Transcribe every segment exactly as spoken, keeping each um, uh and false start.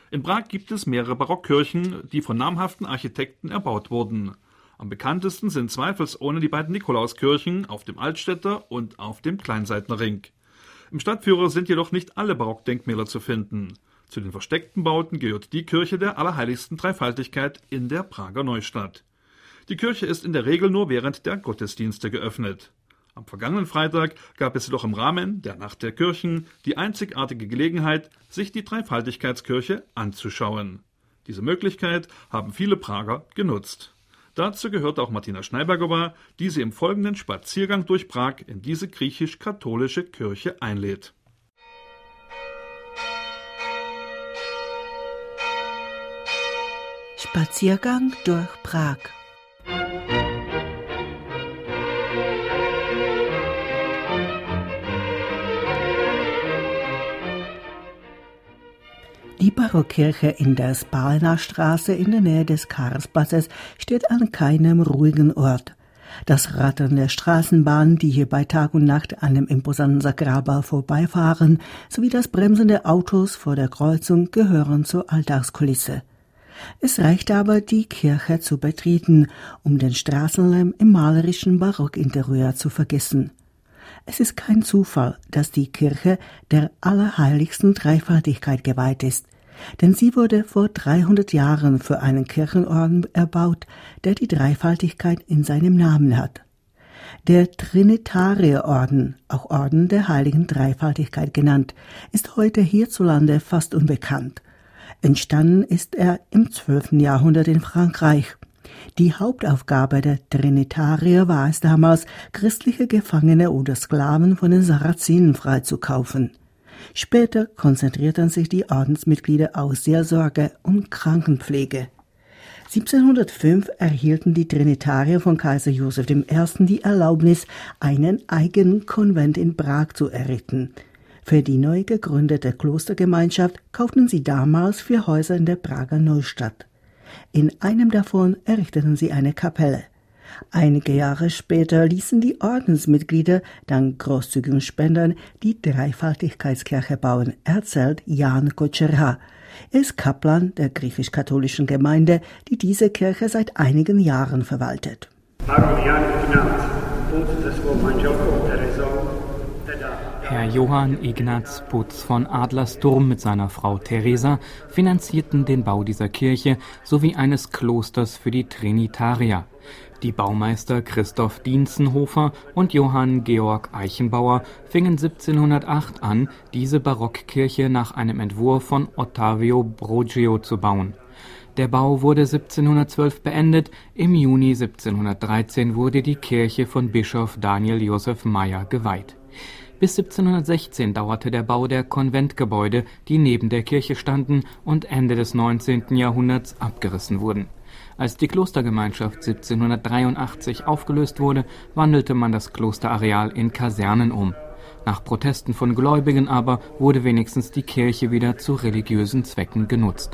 In Prag gibt es mehrere Barockkirchen, die von namhaften Architekten erbaut wurden. Am bekanntesten sind zweifelsohne die beiden Nikolauskirchen auf dem Altstädter und auf dem Kleinseitnerring. Im Stadtführer sind jedoch nicht alle Barockdenkmäler zu finden. Zu den versteckten Bauten gehört die Kirche der Allerheiligsten Dreifaltigkeit in der Prager Neustadt. Die Kirche ist in der Regel nur während der Gottesdienste geöffnet. Am vergangenen Freitag gab es jedoch im Rahmen der Nacht der Kirchen die einzigartige Gelegenheit, sich die Dreifaltigkeitskirche anzuschauen. Diese Möglichkeit haben viele Prager genutzt. Dazu gehört auch Martina Schneibergova, die sie im folgenden Spaziergang durch Prag in diese griechisch-katholische Kirche einlädt. Spaziergang durch Prag. Die Barockkirche in der Spalner Straße in der Nähe des Karlsplatzes steht an keinem ruhigen Ort. Das Rattern der Straßenbahnen, die hier bei Tag und Nacht an dem imposanten Sakralbau vorbeifahren, sowie das Bremsen der Autos vor der Kreuzung gehören zur Alltagskulisse. Es reicht aber, die Kirche zu betreten, um den Straßenlärm im malerischen Barockinterieur zu vergessen. Es ist kein Zufall, dass die Kirche der Allerheiligsten Dreifaltigkeit geweiht ist, denn sie wurde vor dreihundert Jahren für einen Kirchenorden erbaut, der die Dreifaltigkeit in seinem Namen hat. Der Trinitarierorden, auch Orden der Heiligen Dreifaltigkeit genannt, ist heute hierzulande fast unbekannt. Entstanden ist er im zwölften Jahrhundert in Frankreich. Die Hauptaufgabe der Trinitarier war es damals, christliche Gefangene oder Sklaven von den Sarazenen freizukaufen. Später konzentrierten sich die Ordensmitglieder auf Seelsorge und Krankenpflege. siebzehnhundertfünf erhielten die Trinitarier von Kaiser Joseph der Erste die Erlaubnis, einen eigenen Konvent in Prag zu errichten. Für die neu gegründete Klostergemeinschaft kauften sie damals vier Häuser in der Prager Neustadt. In einem davon errichteten sie eine Kapelle. Einige Jahre später ließen die Ordensmitglieder dank großzügigen Spendern die Dreifaltigkeitskirche bauen, erzählt Jan Kočerha. Er ist Kaplan der griechisch-katholischen Gemeinde, die diese Kirche seit einigen Jahren verwaltet. Herr Johann Ignaz Putz von Adlersturm mit seiner Frau Theresa finanzierten den Bau dieser Kirche sowie eines Klosters für die Trinitarier. Die Baumeister Christoph Dienzenhofer und Johann Georg Eichenbauer fingen siebzehnhundertacht an, diese Barockkirche nach einem Entwurf von Ottavio Broggio zu bauen. Der Bau wurde siebzehnhundertzwölf beendet, im Juni siebzehnhundertdreizehn wurde die Kirche von Bischof Daniel Joseph Meyer geweiht. Bis siebzehnhundertsechzehn dauerte der Bau der Konventgebäude, die neben der Kirche standen und Ende des neunzehnten Jahrhunderts abgerissen wurden. Als die Klostergemeinschaft siebzehnhundertdreiundachtzig aufgelöst wurde, wandelte man das Klosterareal in Kasernen um. Nach Protesten von Gläubigen aber wurde wenigstens die Kirche wieder zu religiösen Zwecken genutzt.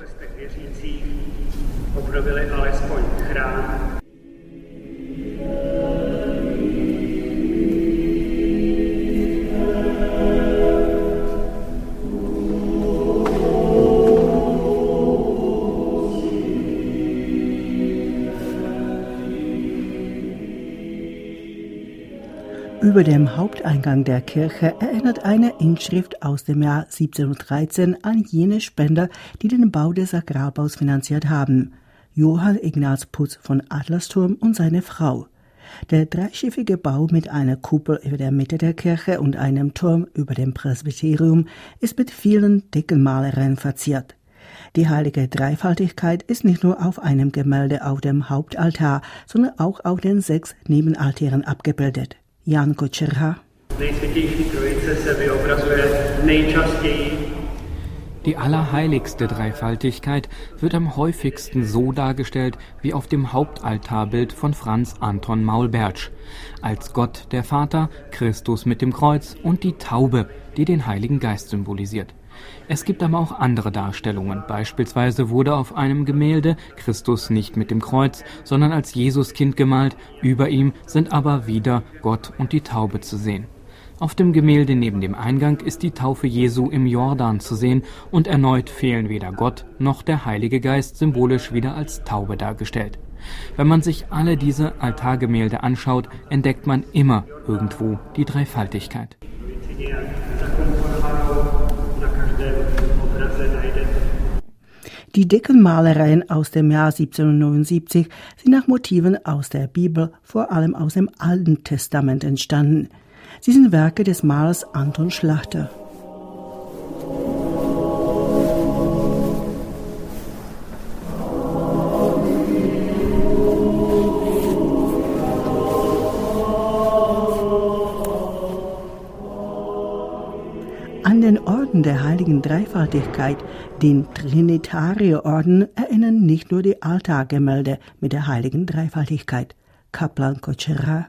Über dem Haupteingang der Kirche erinnert eine Inschrift aus dem Jahr siebzehnhundertdreizehn an jene Spender, die den Bau des Sakralbaus finanziert haben: Johann Ignaz Putz von Adlersturm und seine Frau. Der dreischiffige Bau mit einer Kuppel über der Mitte der Kirche und einem Turm über dem Presbyterium ist mit vielen Deckenmalereien verziert. Die heilige Dreifaltigkeit ist nicht nur auf einem Gemälde auf dem Hauptaltar, sondern auch auf den sechs Nebenaltären abgebildet. Jan Kočerha. Die allerheiligste Dreifaltigkeit wird am häufigsten so dargestellt wie auf dem Hauptaltarbild von Franz Anton Maulbertsch, als Gott der Vater, Christus mit dem Kreuz und die Taube, die den Heiligen Geist symbolisiert. Es gibt aber auch andere Darstellungen. Beispielsweise wurde auf einem Gemälde Christus nicht mit dem Kreuz, sondern als Jesuskind gemalt. Über ihm sind aber wieder Gott und die Taube zu sehen. Auf dem Gemälde neben dem Eingang ist die Taufe Jesu im Jordan zu sehen und erneut fehlen weder Gott noch der Heilige Geist, symbolisch wieder als Taube dargestellt. Wenn man sich alle diese Altargemälde anschaut, entdeckt man immer irgendwo die Dreifaltigkeit. Die Deckenmalereien aus dem Jahr siebzehnhundertneunundsiebzig sind nach Motiven aus der Bibel, vor allem aus dem Alten Testament, entstanden. Sie sind Werke des Malers Anton Schlachter. An den Orden der Heiligen Dreifaltigkeit, den Trinitarierorden, erinnern nicht nur die Altargemälde mit der Heiligen Dreifaltigkeit. Kaplan Kočera.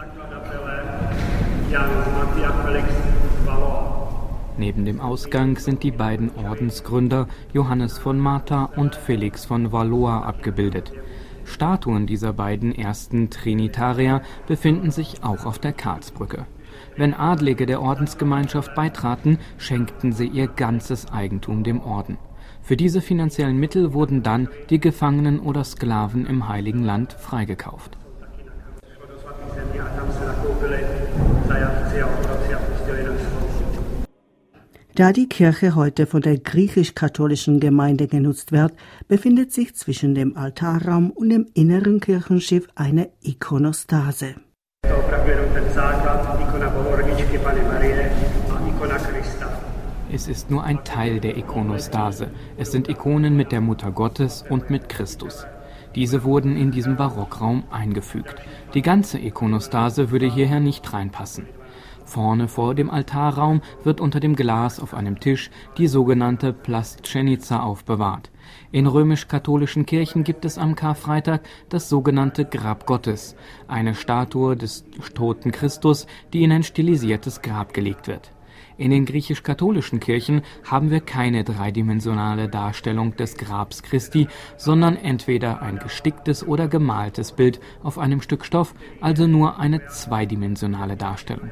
Neben dem Ausgang sind die beiden Ordensgründer Johannes von Matha und Felix von Valois abgebildet. Statuen dieser beiden ersten Trinitarier befinden sich auch auf der Karlsbrücke. Wenn Adlige der Ordensgemeinschaft beitraten, schenkten sie ihr ganzes Eigentum dem Orden. Für diese finanziellen Mittel wurden dann die Gefangenen oder Sklaven im Heiligen Land freigekauft. Da die Kirche heute von der griechisch-katholischen Gemeinde genutzt wird, befindet sich zwischen dem Altarraum und dem inneren Kirchenschiff eine Ikonostase. Es ist nur ein Teil der Ikonostase. Es sind Ikonen mit der Mutter Gottes und mit Christus. Diese wurden in diesem Barockraum eingefügt. Die ganze Ikonostase würde hierher nicht reinpassen. Vorne vor dem Altarraum wird unter dem Glas auf einem Tisch die sogenannte Plaszenica aufbewahrt. In römisch-katholischen Kirchen gibt es am Karfreitag das sogenannte Grab Gottes, eine Statue des toten Christus, die in ein stilisiertes Grab gelegt wird. In den griechisch-katholischen Kirchen haben wir keine dreidimensionale Darstellung des Grabs Christi, sondern entweder ein gesticktes oder gemaltes Bild auf einem Stück Stoff, also nur eine zweidimensionale Darstellung.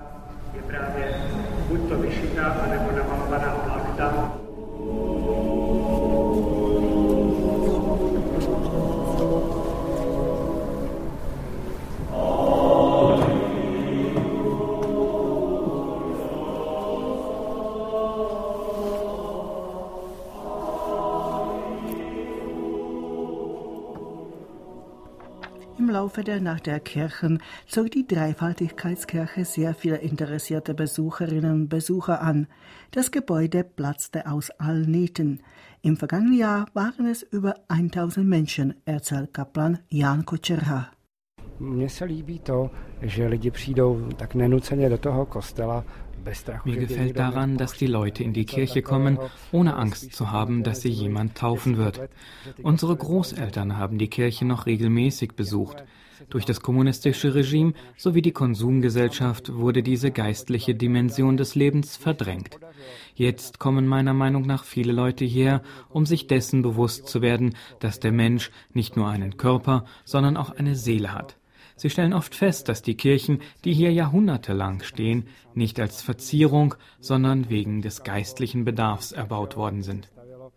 Im Laufe der Nacht der Kirchen zog die Dreifaltigkeitskirche sehr viele interessierte Besucherinnen und Besucher an. Das Gebäude platzte aus allen Nähten. Im vergangenen Jahr waren es über tausend Menschen, erzählt Kaplan Jan Kočera. Mně se líbí to, že lidi přijdou tak nenuceně do toho kostela. Mir gefällt daran, dass die Leute in die Kirche kommen, ohne Angst zu haben, dass sie jemand taufen wird. Unsere Großeltern haben die Kirche noch regelmäßig besucht. Durch das kommunistische Regime sowie die Konsumgesellschaft wurde diese geistliche Dimension des Lebens verdrängt. Jetzt kommen meiner Meinung nach viele Leute her, um sich dessen bewusst zu werden, dass der Mensch nicht nur einen Körper, sondern auch eine Seele hat. Sie stellen oft fest, dass die Kirchen, die hier jahrhundertelang stehen, nicht als Verzierung, sondern wegen des geistlichen Bedarfs erbaut worden sind.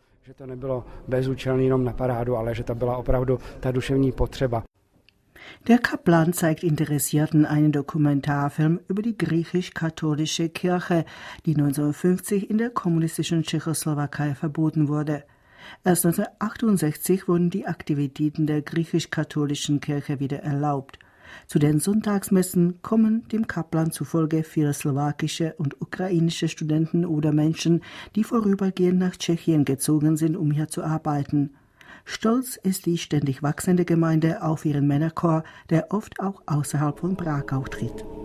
Der Kaplan zeigt Interessierten einen Dokumentarfilm über die griechisch-katholische Kirche, die neunzehnhundertfünfzig in der kommunistischen Tschechoslowakei verboten wurde. Erst neunzehnhundertachtundsechzig wurden die Aktivitäten der griechisch-katholischen Kirche wieder erlaubt. Zu den Sonntagsmessen kommen dem Kaplan zufolge viele slowakische und ukrainische Studenten oder Menschen, die vorübergehend nach Tschechien gezogen sind, um hier zu arbeiten. Stolz ist die ständig wachsende Gemeinde auf ihren Männerchor, der oft auch außerhalb von Prag auftritt.